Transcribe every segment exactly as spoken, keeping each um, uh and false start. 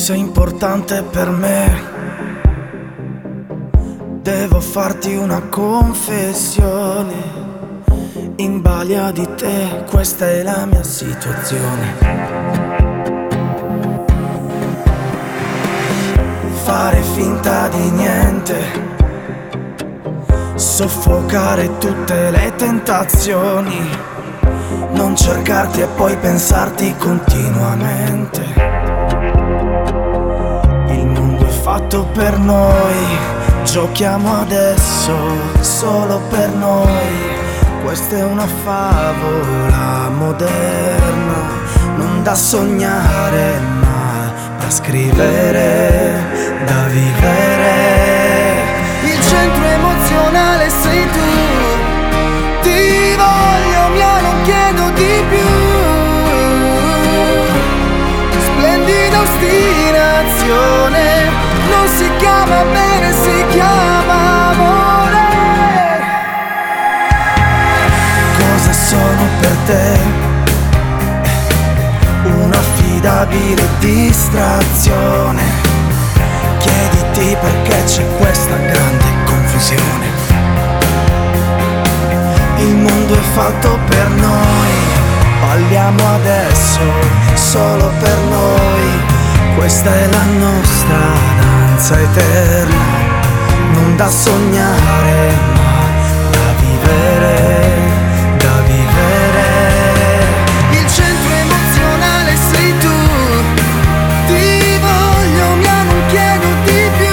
sei importante per me. Devo farti una confessione. In balia di te, questa è la mia situazione. Fare finta di niente, soffocare tutte le tentazioni, non cercarti e poi pensarti continuamente. Il mondo è fatto per noi, giochiamo adesso solo per noi. Questa è una favola moderna, non da sognare ma da scrivere, da vivere. Il centro emozionale sei tu, ti voglio mia, non chiedo di più. Splendida ostinazione, non si chiama bene, si chiama amore. Cosa sono per te? Un'affidabile distrazione. Chiediti perché c'è questa grande confusione. Il mondo è fatto per noi, balliamo adesso solo per noi. Questa è la nostra danza eterna, non da sognare ma da vivere, da vivere. Il centro emozionale sei tu, ti voglio mia, non chiedo di più.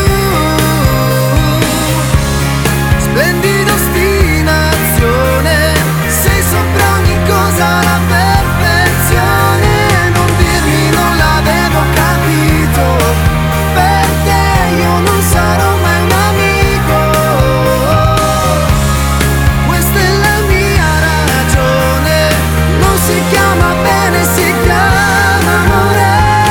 Splendida ostinazione, sei sopra ogni cosa la perfezione. Non dirmi non l'avevo capito, per te io non sarò mai un amico. Questa è la mia ragione, non si chiama bene, si chiama amore.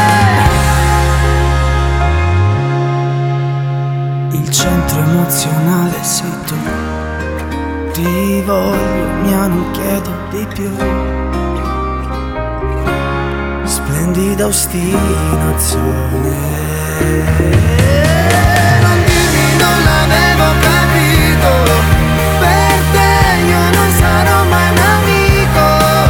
Il centro emozionale sei tu, ti voglio mia, non chiedo di più. Splendida ostinazione. Non dirmi non l'avevo capito, per te io non sarò mai un amico.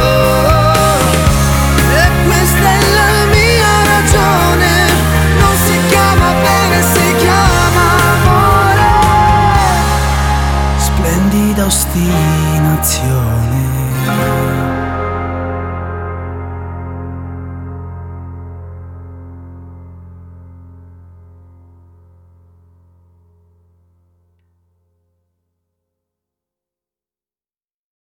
E questa è la mia ragione, non si chiama bene, si chiama amore. Splendida ostinazione.